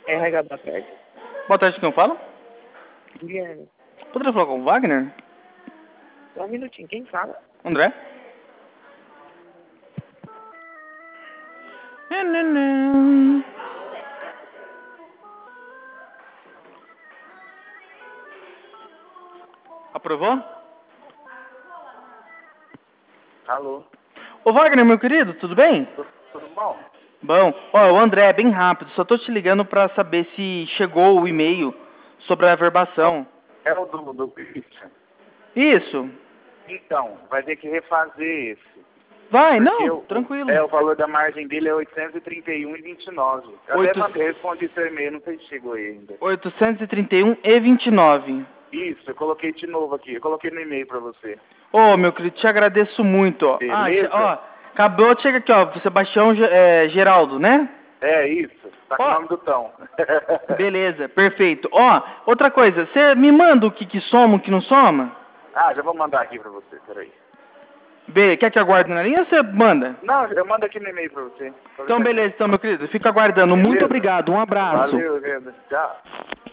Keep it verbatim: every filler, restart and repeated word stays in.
R H da tarde. Boa tarde, quem fala? Guilherme. Poderia falar com o Wagner? Só um minutinho, quem fala? André? Nananã. Aprovou? Alô? Ô Wagner, meu querido, tudo bem? Tudo, tudo bom? Bom, ó, o André, bem rápido, só tô te ligando pra saber se chegou o e-mail sobre a averbação. É o do, do Christian. Isso. Então, vai ter que refazer esse. Vai, Porque não, o, tranquilo. é, o valor da margem dele é oitocentos e trinta e um e vinte e nove. Eu Oito- até mandei, respondi seu e-mail, não sei se chegou aí ainda. oitocentos e trinta e um e vinte e nove. Isso, eu coloquei de novo aqui. Eu coloquei no e-mail pra você. Ô, meu querido, te agradeço muito, ó. Ah, Beleza? che- ó, acabou de chegar aqui, ó, Sebastião Ge- é, Geraldo, né? É isso. Tá com o Ó. nome do Tão. Beleza, perfeito. Ó, outra coisa, você me manda o que que soma, o que não soma? Ah, já vou mandar aqui pra você, peraí. Be quer que eu aguarde na linha ou você manda? Não, eu mando aqui no e-mail pra você. Então, beleza, então, meu querido, fica aguardando. Muito Beleza? obrigado, um abraço. Valeu, Venda. Tchau.